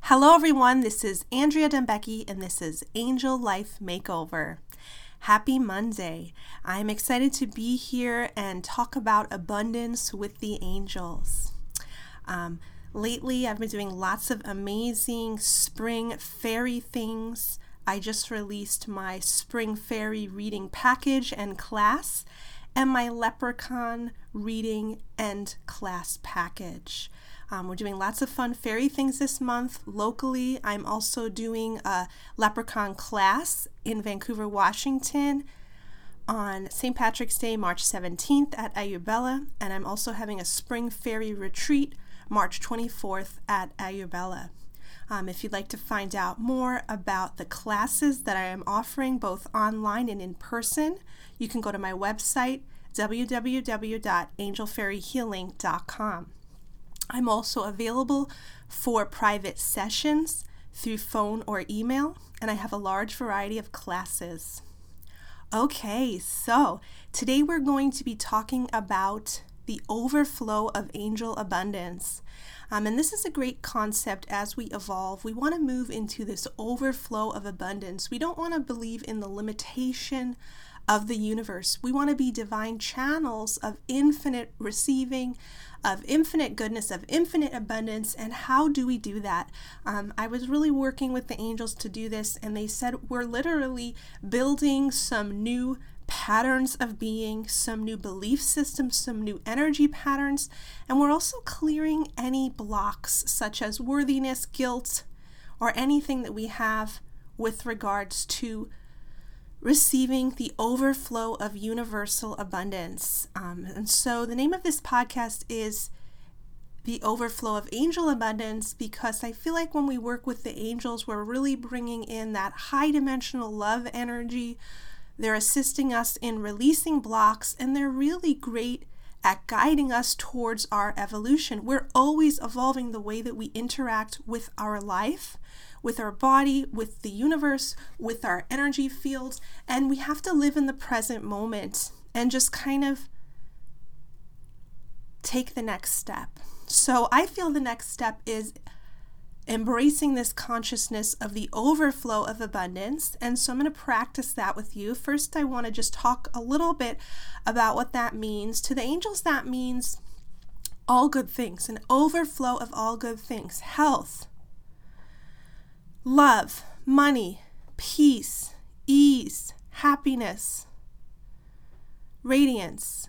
Hello everyone, this is Andrea Dembecki and this is Angel Life Makeover. Happy Monday. I'm excited to be here and talk about abundance with the angels. Lately I've been doing lots of amazing spring fairy things. I just released my spring fairy reading package and class and my leprechaun reading and class package. We're doing lots of fun fairy things this month. Locally, I'm also doing a leprechaun class in Vancouver, Washington on St. Patrick's Day, March 17th at Ayurveda, and I'm also having a spring fairy retreat March 24th at Ayurveda. If you'd like to find out more about the classes that I am offering both online and in person, you can go to my website, www.angelfairyhealing.com. I'm also available for private sessions through phone or email, and I have a large variety of classes. Okay, so today we're going to be talking about the overflow of angel abundance. And this is a great concept as we evolve. We want to move into this overflow of abundance. We don't want to believe in the limitation of the universe. We want to be divine channels of infinite receiving, of infinite goodness, of infinite abundance. And how do we do that? I was really working with the angels to do this, and they said we're literally building some new patterns of being, some new belief systems, some new energy patterns, and we're also clearing any blocks such as worthiness, guilt, or anything that we have with regards to receiving the overflow of universal abundance. And so the name of this podcast is The Overflow of Angel Abundance, because I feel like when we work with the angels, we're really bringing in that high dimensional love energy. They're assisting us in releasing blocks, and they're really great at guiding us towards our evolution. We're always evolving the way that we interact with our life, with our body, with the universe, with our energy fields, and we have to live in the present moment and just kind of take the next step. So I feel the next step is embracing this consciousness of the overflow of abundance, and so I'm going to practice that with you. First, I want to just talk a little bit about what that means. To the angels, that means all good things, an overflow of all good things, health, love, money, peace, ease, happiness, radiance,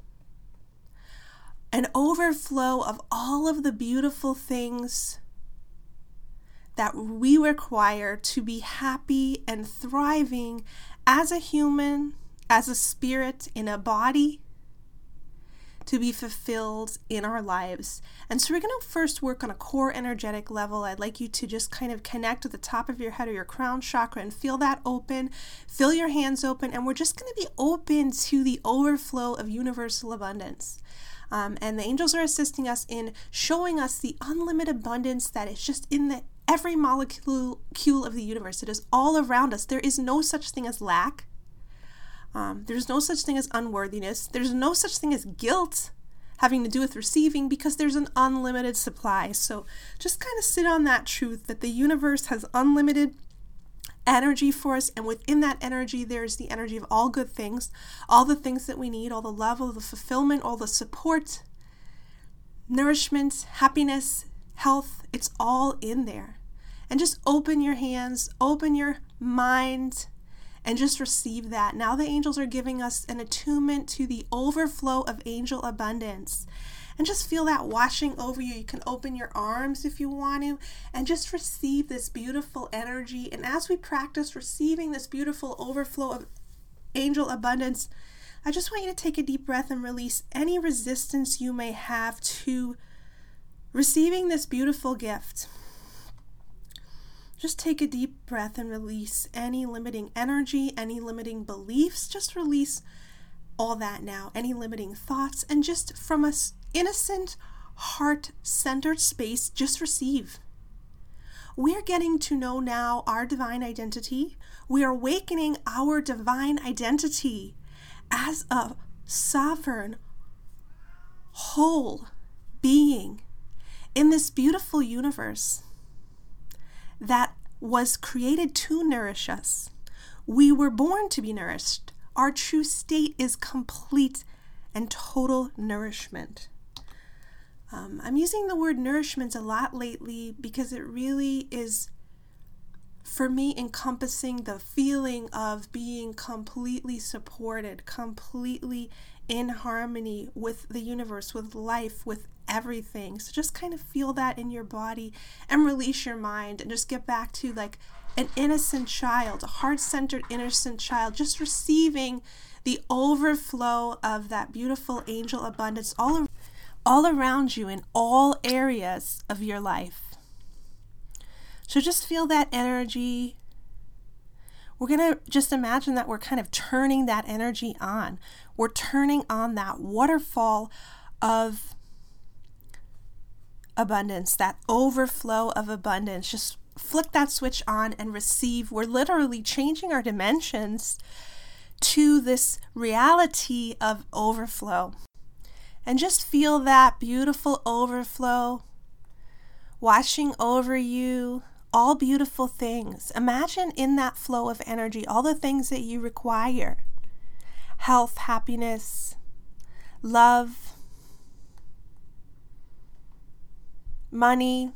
an overflow of all of the beautiful things that we require to be happy and thriving as a human, as a spirit in a body, to be fulfilled in our lives. And so we're going to first work on a core energetic level. I'd like you to just kind of connect with the top of your head or your crown chakra and feel that open. Feel your hands open, and we're just going to be open to the overflow of universal abundance. And the angels are assisting us in showing us the unlimited abundance that is just in every molecule of the universe. It is all around us. There is no such thing as lack. There's no such thing as unworthiness. There's no such thing as guilt having to do with receiving, because there's an unlimited supply. So just kind of sit on that truth that the universe has unlimited energy for us, and within that energy there's the energy of all good things, all the things that we need, all the love, all the fulfillment, all the support, nourishment, happiness, health. It's all in there. And just open your hands, open your mind, and just receive that. Now the angels are giving us an attunement to the overflow of angel abundance. And just feel that washing over you. You can open your arms if you want to, and just receive this beautiful energy. And as we practice receiving this beautiful overflow of angel abundance, I just want you to take a deep breath and release any resistance you may have to receiving this beautiful gift. Just take a deep breath and release any limiting energy, any limiting beliefs. Just release all that now, any limiting thoughts, and just from a innocent, heart-centered space, just receive. We're getting to know now our divine identity. We are awakening our divine identity as a sovereign, whole being in this beautiful universe. that was created to nourish us. We were born to be nourished. Our true state is complete and total nourishment. I'm using the word nourishment a lot lately because it really is, for me, encompassing the feeling of being completely supported, completely in harmony with the universe, with life, with everything. So just kind of feel that in your body and release your mind and just get back to like an innocent child, a heart-centered innocent child, just receiving the overflow of that beautiful angel abundance all around you in all areas of your life. So just feel that energy. We're going to just imagine that we're kind of turning that energy on. We're turning on that waterfall of abundance, that overflow of abundance. Just flick that switch on and receive. We're literally changing our dimensions to this reality of overflow. And just feel that beautiful overflow washing over you, all beautiful things. Imagine in that flow of energy all the things that you require: health, happiness, love, money,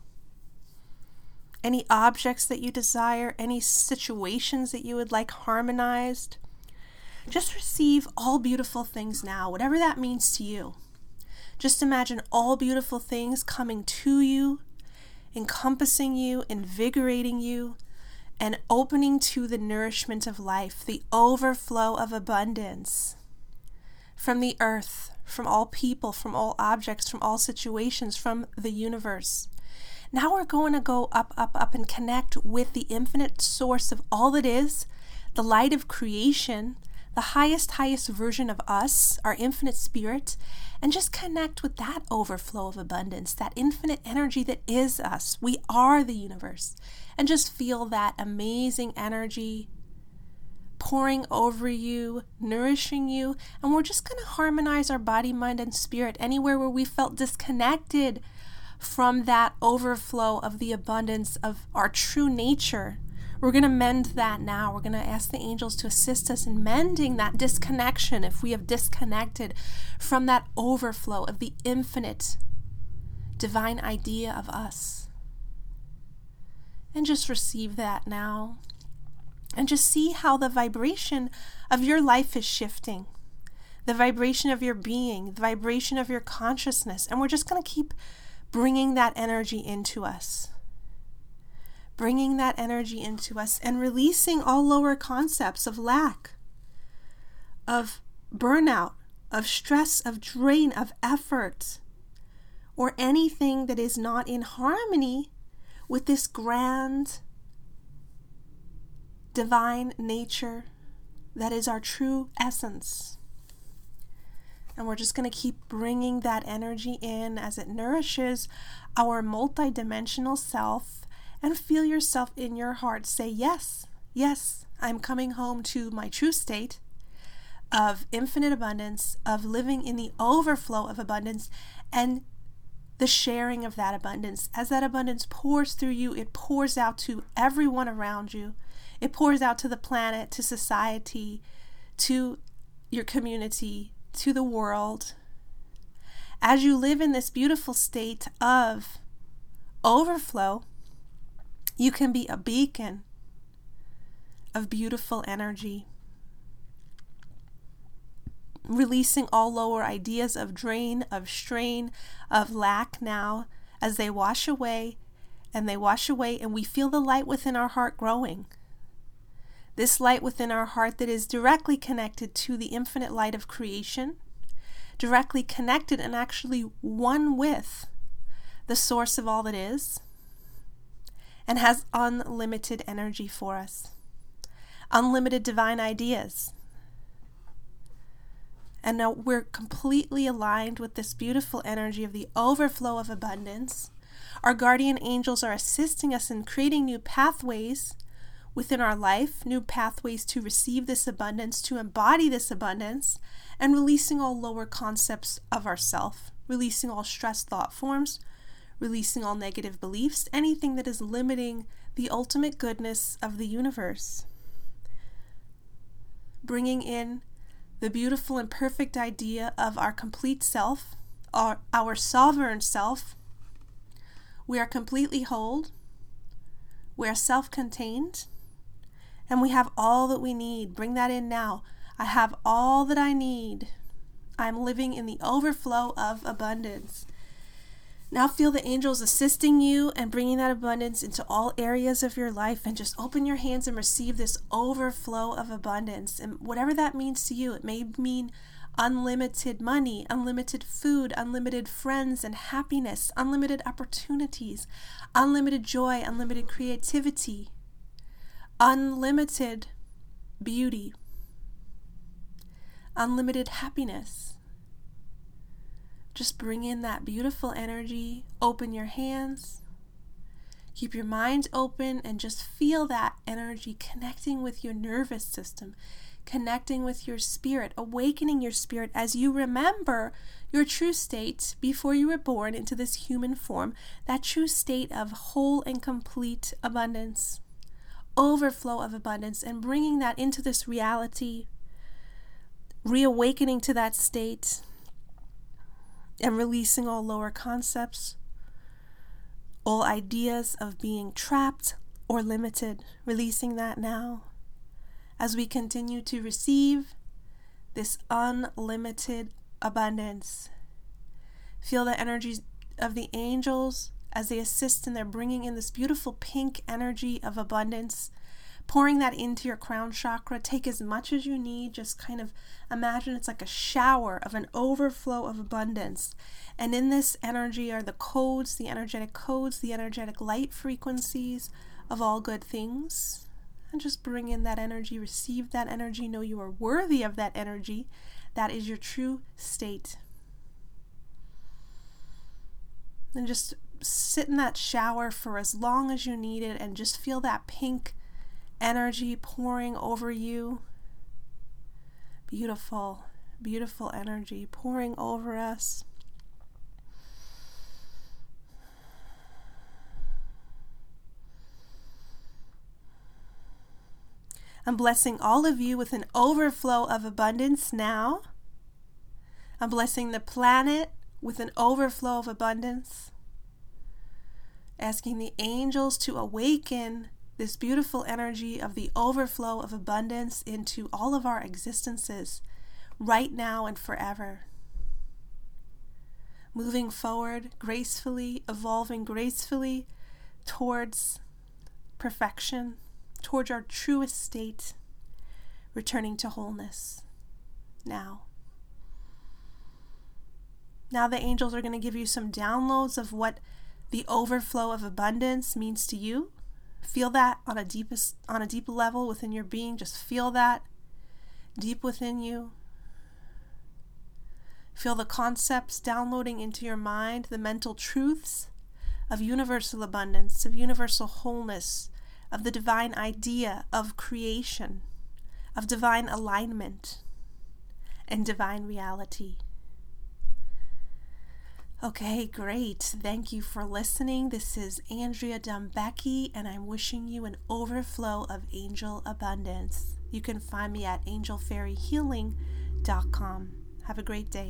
any objects that you desire, any situations that you would like harmonized. Just receive all beautiful things now, whatever that means to you. Just imagine all beautiful things coming to you, encompassing you, invigorating you, and opening to the nourishment of life, the overflow of abundance from the earth, from all people, from all objects, from all situations, from the universe. Now we're going to go up, up, up and connect with the infinite source of all that is, the light of creation, the highest version of us, our infinite spirit, and just connect with that overflow of abundance, that infinite energy that is us. We are the universe. And just feel that amazing energy pouring over you, nourishing you. And we're just going to harmonize our body, mind, and spirit anywhere where we felt disconnected from that overflow of the abundance of our true nature. We're going to mend that now. We're going to ask the angels to assist us in mending that disconnection if we have disconnected from that overflow of the infinite divine idea of us. And just receive that now. And just see how the vibration of your life is shifting. The vibration of your being, the vibration of your consciousness. And we're just going to keep bringing that energy into us. Bringing that energy into us and releasing all lower concepts of lack, of burnout, of stress, of drain, of effort, or anything that is not in harmony with this grand divine nature that is our true essence. And we're just going to keep bringing that energy in as it nourishes our multidimensional self. And feel yourself in your heart say, yes, yes, I'm coming home to my true state of infinite abundance, of living in the overflow of abundance and the sharing of that abundance. As that abundance pours through you, it pours out to everyone around you. It pours out to the planet, to society, to your community, to the world. As you live in this beautiful state of overflow, you can be a beacon of beautiful energy, releasing all lower ideas of drain, of strain, of lack now as they wash away, and we feel the light within our heart growing. This light within our heart that is directly connected to the infinite light of creation, directly connected and actually one with the source of all that is, and has unlimited energy for us, unlimited divine ideas. And now we're completely aligned with this beautiful energy of the overflow of abundance. Our guardian angels are assisting us in creating new pathways within our life, new pathways to receive this abundance, to embody this abundance, and releasing all lower concepts of ourself, releasing all stress thought forms, releasing all negative beliefs, anything that is limiting the ultimate goodness of the universe. Bringing in the beautiful and perfect idea of our complete self, our sovereign self. We are completely whole. We are self-contained. And we have all that we need. Bring that in now. I have all that I need. I'm living in the overflow of abundance. Now feel the angels assisting you and bringing that abundance into all areas of your life, and just open your hands and receive this overflow of abundance. And whatever that means to you, it may mean unlimited money, unlimited food, unlimited friends and happiness, unlimited opportunities, unlimited joy, unlimited creativity, unlimited beauty, unlimited happiness. Just bring in that beautiful energy. Open your hands. Keep your mind open and just feel that energy connecting with your nervous system, connecting with your spirit, awakening your spirit as you remember your true state before you were born into this human form, that true state of whole and complete abundance, overflow of abundance, and bringing that into this reality, reawakening to that state, and releasing all lower concepts, all ideas of being trapped or limited, releasing that now as we continue to receive this unlimited abundance. Feel the energies of the angels as they assist, and they're bringing in this beautiful pink energy of abundance, pouring that into your crown chakra. Take as much as you need. Just kind of imagine it's like a shower of an overflow of abundance. And in this energy are the codes, the energetic light frequencies of all good things. And just bring in that energy, receive that energy, know you are worthy of that energy. That is your true state. And just sit in that shower for as long as you need it, and just feel that pink energy pouring over you. Beautiful, beautiful energy pouring over us. I'm blessing all of you with an overflow of abundance now. I'm blessing the planet with an overflow of abundance. Asking the angels to awaken this beautiful energy of the overflow of abundance into all of our existences right now and forever. Moving forward gracefully, evolving gracefully towards perfection, towards our truest state, returning to wholeness now. Now the angels are going to give you some downloads of what the overflow of abundance means to you. Feel that on a deep level within your being. Just feel that deep within you. Feel the concepts downloading into your mind, the mental truths of universal abundance, of universal wholeness, of the divine idea of creation, of divine alignment, and divine reality. Okay, great. Thank you for listening. This is Andrea Dumbecki, and I'm wishing you an overflow of angel abundance. You can find me at angelfairyhealing.com. Have a great day.